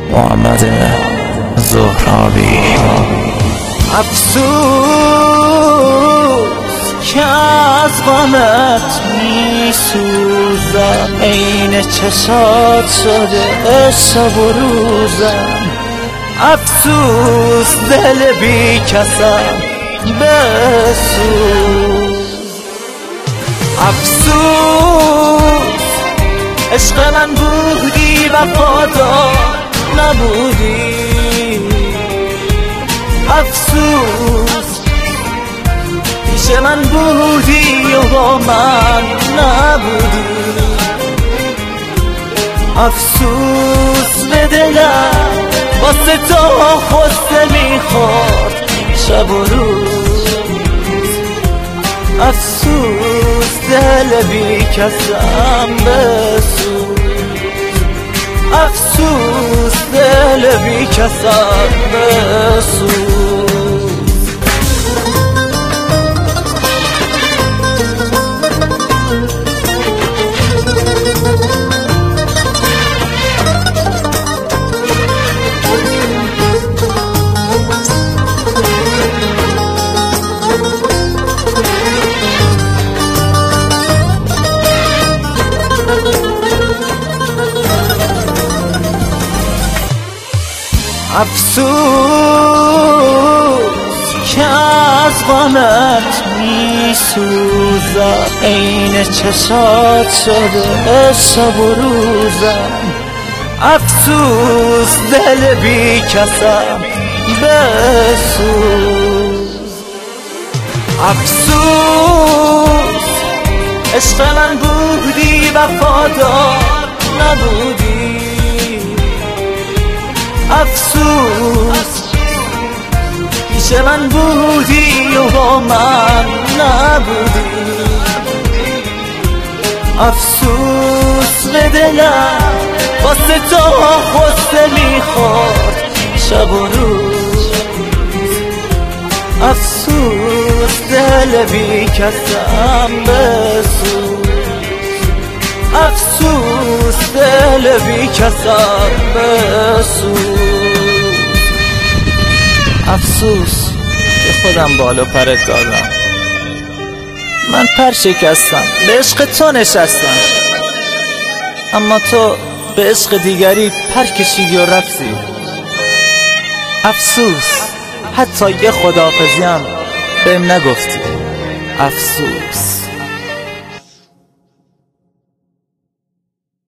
محمد زهرابی. افسوس که از غمت می سوزم، عین چشات شده شب و روزم. افسوس دل بی کسم بسوز. افسوس عشق من بودی وفادار نبودی. افسوس پیش من بودی و با من نبودی. افسوس به دلم واسه تو خسته میخورد شب و روز. افسوس دل بی کسم بسوز. افسوس دل بی کسم بسوز. افسوس که از غمت می سوزم، عین چشات شده شب و روزم. افسوس دل بی کسم بسوز. افسوس عشق من بودی وفادار نبودی. افسوس پیش من بودی و با من نبودی. افسوس به دلم واسه تو خسته میخورد شب و روز. افسوس دل بی کسم بسوز. افسوس دل بی کسم بسوز. افسوس که خودم بالو پرت دادم. من پر شکستم، به عشق تو نشستم، اما تو به عشق دیگری پر کشیدی و رفتی. افسوس حتی یه خداحافظی هم بهم نگفتی. افسوس.